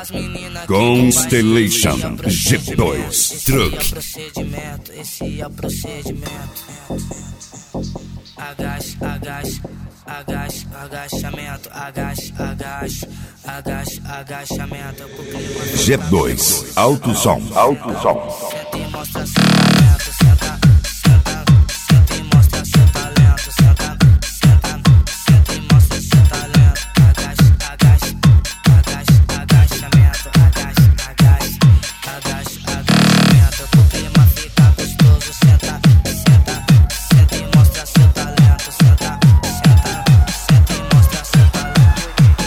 Constellation G2 Truck. Esse é o procedimento. Agacha, agacha, agacha, agachamento, agacha, agacha, agacha, agachamento. G2 Alto Som, Alto Som. Senta e mostra seu talento, senta, senta, senta e mostra seu talento, senta, senta, senta e mostra seu talento. Agacha, agacha, agacha, agachamento, agacha, agacha, agacha, agachamento. Pro clima ficar gostoso, senta, senta, senta e mostra seu talento, senta, senta, senta e mostra seu talento.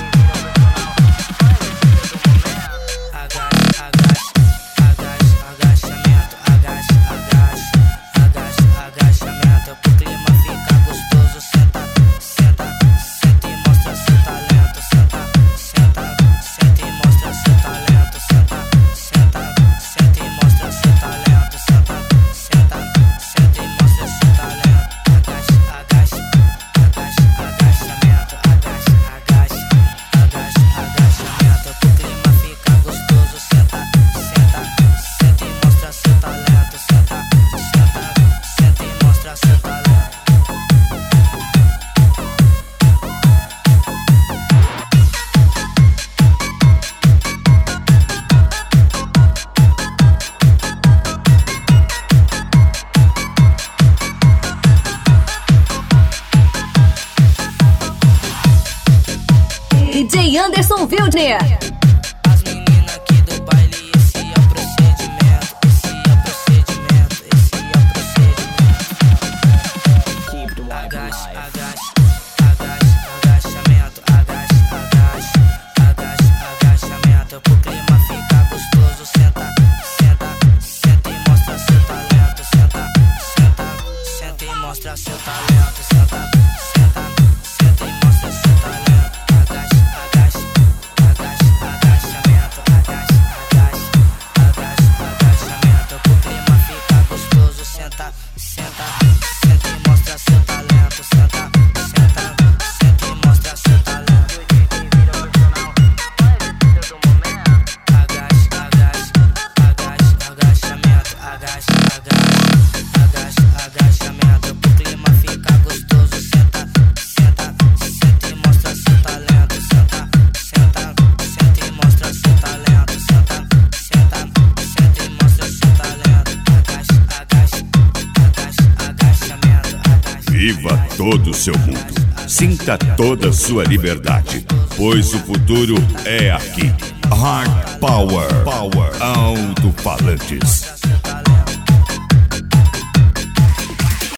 Agacha, agacha, agacha, agachamento, agacha, agacha, agacha, agachamento. Pro clima ficar gostoso, senta, senta, senta e mostra seu talento, senta, senta, senta e mostra seu talento, senta, senta, senta e mostra seu talento, senta, senta, senta e mostra seu talento. Agacha, agacha, agacha, agachamento, agacha, agacha, agacha, agachamento. Pro clima ficar gostoso, senta, senta, senta e mostra seu talento, senta, senta, senta e mostra seu talento. DJ Anderson Wildner. As meninas aqui do baile, esse é o procedimento, esse é o procedimento, esse é o procedimento. Agacha, agacha, agacha, agachamento, agacha, agacha, agacha, agachamento. Pro clima ficar gostoso, senta, senta, senta e mostra seu talento, senta, senta, senta e mostra seu talento, senta, senta, senta e mostra seu talento. Agacha, agacha, agacha, agachamento, agacha, agacha, agacha, agachamento. Pro clima ficar gostoso, senta, senta, senta e mostra seu talento, senta, senta, senta e mostra seu talento. Agacha, agacha, agacha, agachamento, agacha, agacha, agacha, agachamento. Pro clima ficar gostoso, senta, senta, senta e mostra seu talento, senta, senta, senta e mostra seu talento, senta, senta, senta e mostra seu talento. Agacha, agacha, agacha, agachamento, agacha. Viva todo o seu mundo. Sinta toda a sua liberdade, pois o futuro é aqui. Hard Power, Alto-Falantes.